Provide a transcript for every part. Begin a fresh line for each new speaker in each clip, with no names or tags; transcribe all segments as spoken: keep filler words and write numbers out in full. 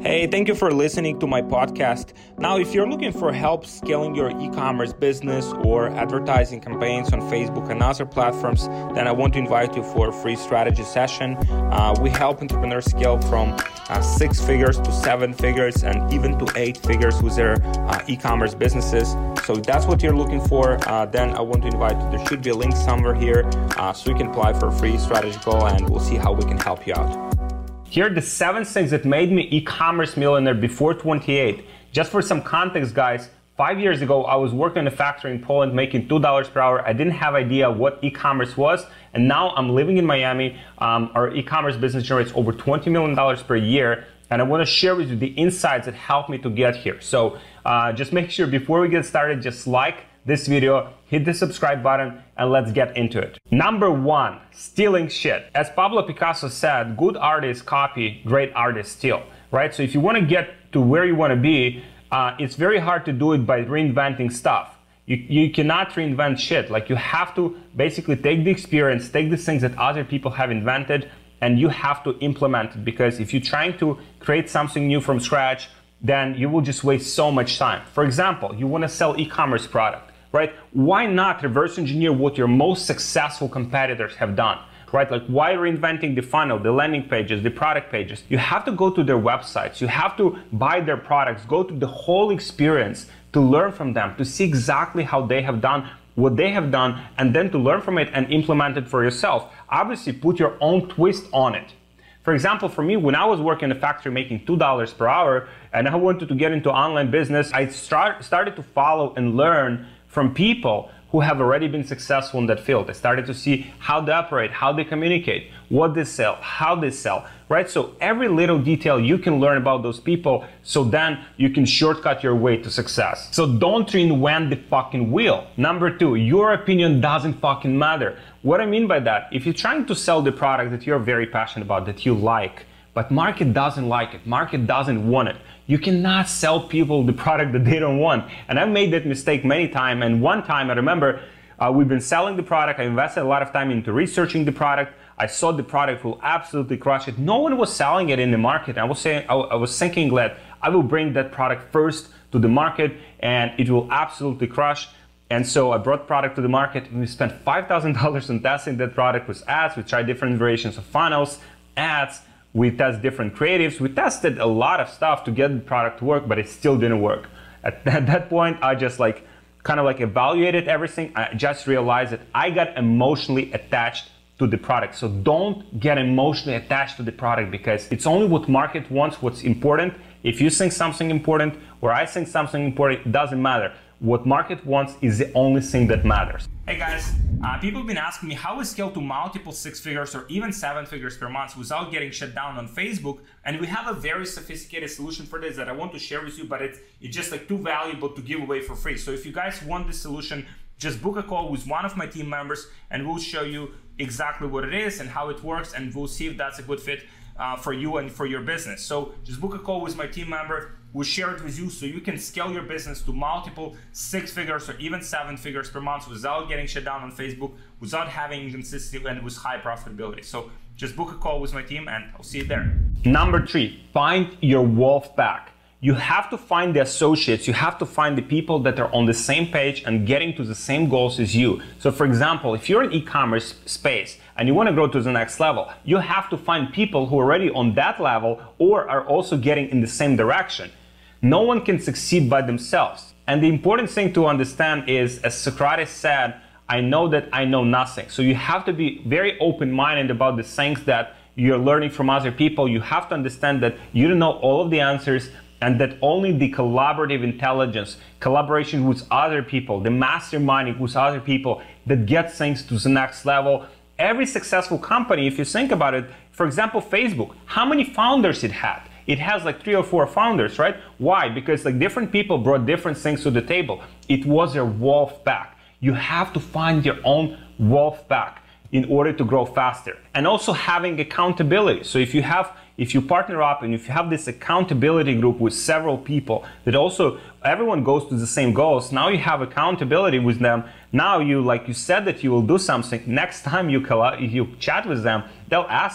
Hey, thank you for listening to my podcast. Now, if you're looking for help scaling your e-commerce business or advertising campaigns on Facebook and other platforms, then I want to invite you for a free strategy session. Uh, we help entrepreneurs scale from uh, six figures to seven figures and even to eight figures with their uh, e-commerce businesses. So if that's what you're looking for, uh, then I want to invite you. There should be a link somewhere here uh, so you can apply for a free strategy call and we'll see how we can help you out. Here are the seven things that made me e-commerce millionaire before twenty-eight. Just for some context, guys, five years ago, I was working in a factory in Poland making two dollars per hour. I didn't have idea what e-commerce was. And now I'm living in Miami. Um, our e-commerce business generates over twenty million dollars per year. And I want to share with you the insights that helped me to get here. So uh, just make sure before we get started, just like this video, hit the subscribe button, and let's get into it. Number one, stealing shit. As Pablo Picasso said, good artists copy, great artists steal, right? So if you want to get to where you want to be, uh, it's very hard to do it by reinventing stuff. You, you cannot reinvent shit. Like, you have to basically take the experience, take the things that other people have invented, and you have to implement it, because if you're trying to create something new from scratch, then you will just waste so much time. For example, you want to sell e-commerce product. Right? Why not reverse engineer what your most successful competitors have done? Right? Like, why reinventing the funnel, the landing pages, the product pages? You have to go to their websites. You have to buy their products, go to the whole experience to learn from them, to see exactly how they have done what they have done, and then to learn from it and implement it for yourself. Obviously, put your own twist on it. For example, for me, when I was working in a factory making two dollars per hour and I wanted to get into online business, I start, started to follow and learn from people who have already been successful in that field. I started to see how they operate, how they communicate, what they sell, how they sell, right? So every little detail you can learn about those people, so then you can shortcut your way to success. So don't reinvent the fucking wheel. Number two, your opinion doesn't fucking matter. What I mean by that, if you're trying to sell the product that you're very passionate about, that you like, but market doesn't like it, market doesn't want it, you cannot sell people the product that they don't want. And I've made that mistake many times. And one time I remember uh, we've been selling the product. I invested a lot of time into researching the product. I saw the product will absolutely crush it. No one was selling it in the market. I was saying, I, I was thinking that I will bring that product first to the market and it will absolutely crush. And so I brought product to the market and we spent five thousand dollars on testing that product with ads. We tried different variations of funnels, ads. We test different creatives. We tested a lot of stuff to get the product to work, but it still didn't work. At, at that point, I just like kind of like evaluated everything. I just realized that I got emotionally attached to the product. So don't get emotionally attached to the product, because it's only what market wants, what's important. If you think something important or I think something important, it doesn't matter. What market wants is the only thing that matters. Hey guys, uh, people have been asking me how we scale to multiple six figures or even seven figures per month without getting shut down on Facebook. And we have a very sophisticated solution for this that I want to share with you, but it's, it's just like too valuable to give away for free. So if you guys want this solution, just book a call with one of my team members and we'll show you exactly what it is and how it works, and we'll see if that's a good fit uh, for you and for your business. So just book a call with my team member. We'll share it with you so you can scale your business to multiple six figures or even seven figures per month without getting shut down on Facebook, without having inconsistency, and with high profitability. So just book a call with my team and I'll see you there. Number three, find your wolf pack. You have to find the associates, you have to find the people that are on the same page and getting to the same goals as you. So for example, if you're in e-commerce space and you want to grow to the next level, you have to find people who are already on that level or are also getting in the same direction. No one can succeed by themselves. And the important thing to understand is, as Socrates said, I know that I know nothing. So you have to be very open-minded about the things that you're learning from other people. You have to understand that you don't know all of the answers, and that only the collaborative intelligence, collaboration with other people, the masterminding with other people that gets things to the next level. Every successful company, if you think about it, for example, Facebook, how many founders it had? It has like three or four founders, right? Why? Because like different people brought different things to the table. It was a wolf pack. You have to find your own wolf pack in order to grow faster. And also having accountability. So if you have, if you partner up and if you have this accountability group with several people that also everyone goes to the same goals, now you have accountability with them. Now you, like you said that you will do something, next time you, you chat with them, they'll ask you,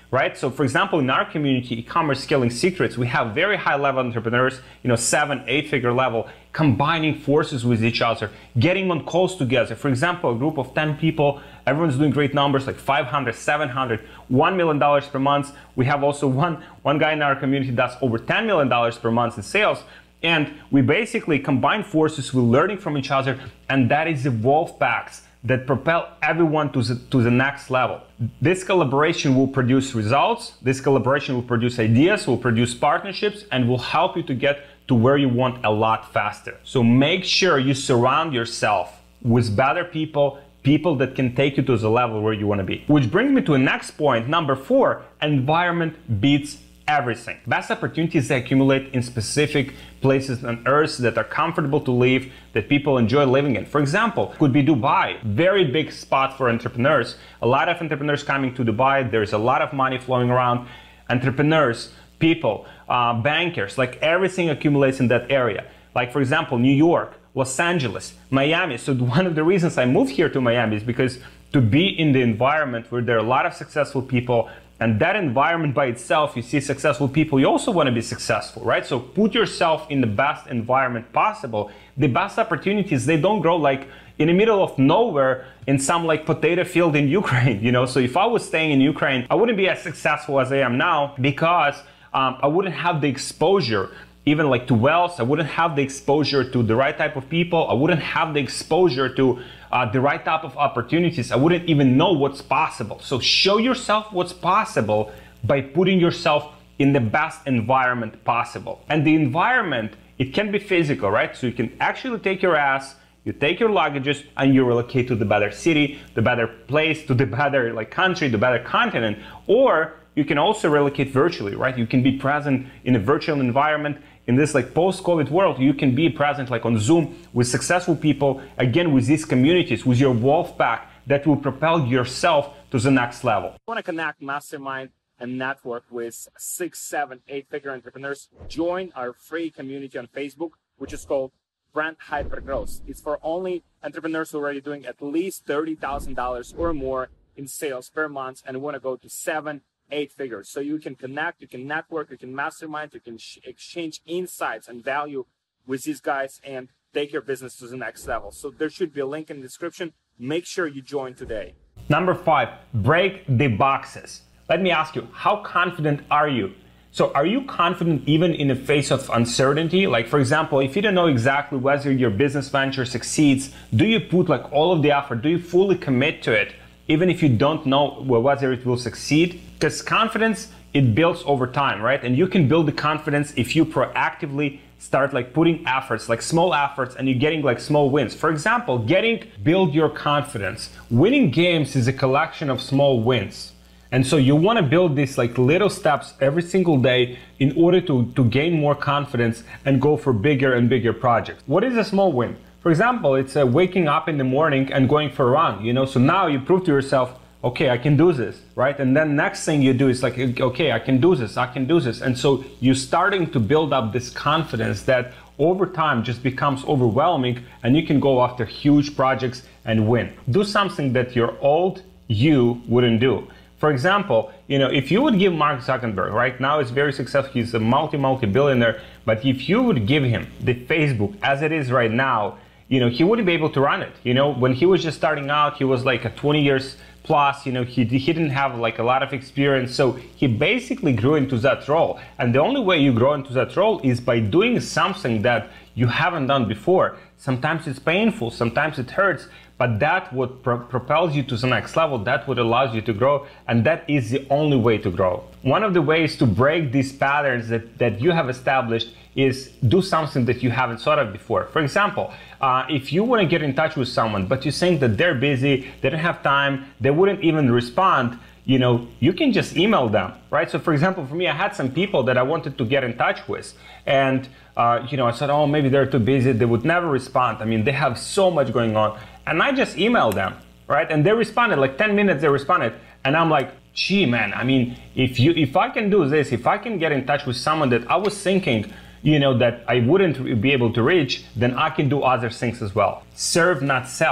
right? So for example, in our community, e-commerce scaling secrets, we have very high level entrepreneurs, you know, seven, eight figure level, combining forces with each other, getting on calls together. For example, a group of ten people, everyone's doing great numbers like five hundred, seven hundred, one million dollars per month. We have also one, one guy in our community that's over ten million dollars per month in sales. And we basically combine forces, we're learning from each other, and that is the wolf packs that propel everyone to the, to the next level. This collaboration will produce results, this collaboration will produce ideas, will produce partnerships, and will help you to get to where you want a lot faster. So make sure you surround yourself with better people, people that can take you to the level where you want to be. Which brings me to the next point, number four, environment beats everything. Best opportunities they accumulate in specific places on earth that are comfortable to live, that people enjoy living in. For example, could be Dubai, very big spot for entrepreneurs. A lot of entrepreneurs coming to Dubai, there's a lot of money flowing around. Entrepreneurs, people, uh, bankers, like everything accumulates in that area. Like for example, New York, Los Angeles, Miami. So one of the reasons I moved here to Miami is because to be in the environment where there are a lot of successful people, and that environment by itself, you see successful people, you also want to be successful, right? So put yourself in the best environment possible. The best opportunities, they don't grow like in the middle of nowhere in some like potato field in Ukraine, you know? So if I was staying in Ukraine, I wouldn't be as successful as I am now because um, I wouldn't have the exposure even like to wealth. I wouldn't have the exposure to the right type of people. I wouldn't have the exposure to uh, the right type of opportunities. I wouldn't even know what's possible. So show yourself what's possible by putting yourself in the best environment possible. And the environment, it can be physical, right? So you can actually take your ass, you take your luggages, and you relocate to the better city, the better place, to the better like country, the better continent. Or you can also relocate virtually, right? You can be present in a virtual environment. In this like post-COVID world, you can be present like on Zoom with successful people, again, with these communities, with your wolf pack that will propel yourself to the next level. If you want to connect, mastermind, and network with six, seven, eight figure entrepreneurs, join our free community on Facebook, which is called Brand Hypergrowth. It's for only entrepreneurs who are already doing at least thirty thousand dollars or more in sales per month and want to go to seven, eight figures. So you can connect, you can network, you can mastermind, you can exchange insights and value with these guys and take your business to the next level. So there should be a link in the description. Make sure you join today. Number five, break the boxes. Let me ask you, how confident are you? So are you confident even in the face of uncertainty? Like for example, if you don't know exactly whether your business venture succeeds, do you put like all of the effort? Do you fully commit to it? Even if you don't know whether it will succeed? Because confidence, it builds over time, right? And you can build the confidence if you proactively start like putting efforts, like small efforts, and you're getting like small wins. For example, getting, build your confidence. Winning games is a collection of small wins. And so you want to build these like little steps every single day in order to, to gain more confidence and go for bigger and bigger projects. What is a small win? For example, it's uh, waking up in the morning and going for a run, you know, so now you prove to yourself, okay, I can do this, right? And then next thing you do is like, okay, I can do this, I can do this. And so you're starting to build up this confidence that over time just becomes overwhelming and you can go after huge projects and win. Do something that your old you wouldn't do. For example, you know, if you would give Mark Zuckerberg, right now he's very successful, he's a multi, multi-billionaire, but if you would give him the Facebook as it is right now, you know, he wouldn't be able to run it. You know, when he was just starting out, he was like a twenty years plus, you know, he, he didn't have like a lot of experience. So he basically grew into that role. And the only way you grow into that role is by doing something that you haven't done before. Sometimes it's painful, sometimes it hurts, but that what pro propels you to the next level, that what allows you to grow, and that is the only way to grow. One of the ways to break these patterns that, that you have established is do something that you haven't thought of before. For example, uh, if you want to get in touch with someone, but you think that they're busy, they don't have time, they wouldn't even respond, you know, you can just email them, right? So for example, for me, I had some people that I wanted to get in touch with, and uh, you know, I said, oh, maybe they're too busy, they would never respond. I mean, they have so much going on. And I just emailed them, right? And they responded, like ten minutes they responded. And I'm like, gee, man, I mean, if you, if I can do this, if I can get in touch with someone that I was thinking, you know, that I wouldn't be able to reach, then I can do other things as well. Serve, not sell.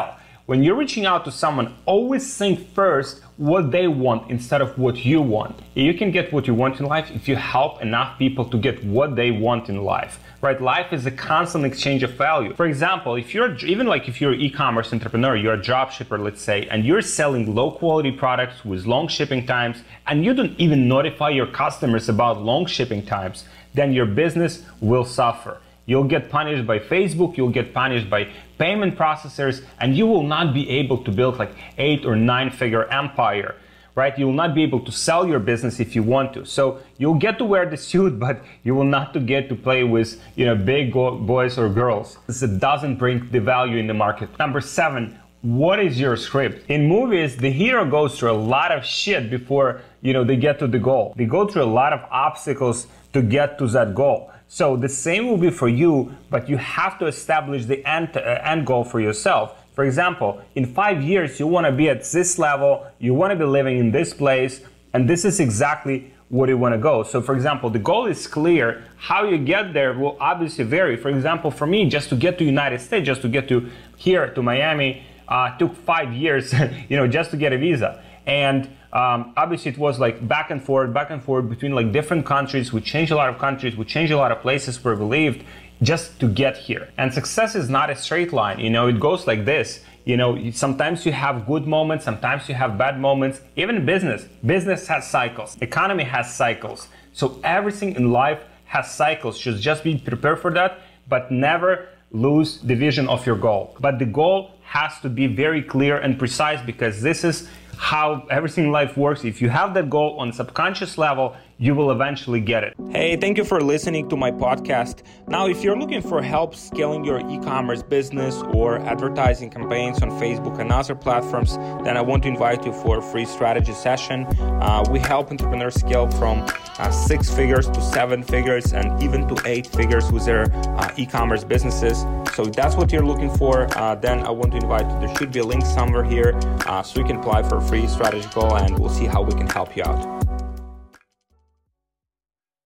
when you're reaching out to someone, always think first what they want instead of what you want. You can get what you want in life if you help enough people to get what they want in life, right? Life is a constant exchange of value. For example, if you're, even like if you're an e-commerce entrepreneur, you're a drop shipper, let's say, and you're selling low quality products with long shipping times, and you don't even notify your customers about long shipping times, then your business will suffer. You'll get punished by Facebook, you'll get punished by payment processors, and you will not be able to build like eight or nine figure empire, right? You will not be able to sell your business if you want to. So you'll get to wear the suit, but you will not to get to play with, you know, big go- boys or girls. This doesn't bring the value in the market. Number seven, what is your script? In movies, the hero goes through a lot of shit before, you know, they get to the goal. They go through a lot of obstacles to get to that goal. So the same will be for you, but you have to establish the end, uh, end goal for yourself. For example, in five years, you want to be at this level, you want to be living in this place, and this is exactly where you want to go. So for example, the goal is clear. How you get there will obviously vary. For example, for me, just to get to United States, just to get to here, to Miami, uh, took five years, you know, just to get a visa. And um, obviously it was like back and forth, back and forth between like different countries. We changed a lot of countries, we changed a lot of places where we lived just to get here. And success is not a straight line, you know, it goes like this. You know, sometimes you have good moments, sometimes you have bad moments. Even business, business has cycles, economy has cycles. So everything in life has cycles. Should just be prepared for that, but never lose the vision of your goal. But the goal has to be very clear and precise, because this is how everything in life works. If you have that goal on a subconscious level, you will eventually get it. Hey, thank you for listening to my podcast. Now, if you're looking for help scaling your e-commerce business or advertising campaigns on Facebook and other platforms, then I want to invite you for a free strategy session. Uh, we help entrepreneurs scale from uh, six figures to seven figures and even to eight figures with their uh, e-commerce businesses. So if that's what you're looking for, uh, then I want to invite you. There should be a link somewhere here uh, so you can apply for a free strategy call, and we'll see how we can help you out.